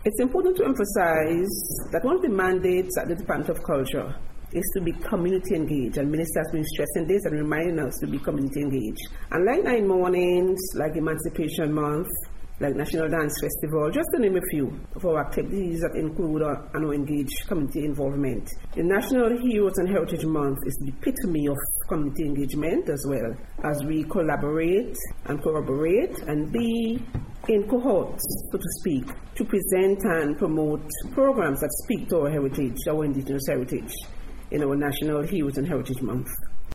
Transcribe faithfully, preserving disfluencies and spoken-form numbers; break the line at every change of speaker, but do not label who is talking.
It's important to emphasize that one of the mandates at the Department of Culture is to be community engaged, and Minister has been stressing this and reminding us to be community engaged. And like Nine Mornings, like Emancipation Month, like National Dance Festival, just to name a few of our activities that include uh, and engage community involvement. The National Heroes and Heritage Month is the epitome of community engagement as well, as we collaborate and corroborate and be in cohorts, so to speak, to present and promote programs that speak to our heritage, our indigenous heritage, in our National Heroes and Heritage Month.